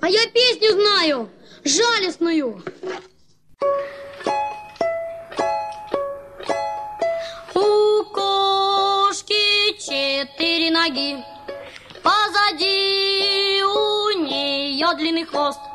А я песню знаю, жалостную. У кошки 4 ноги, позади у нее длинный хвост.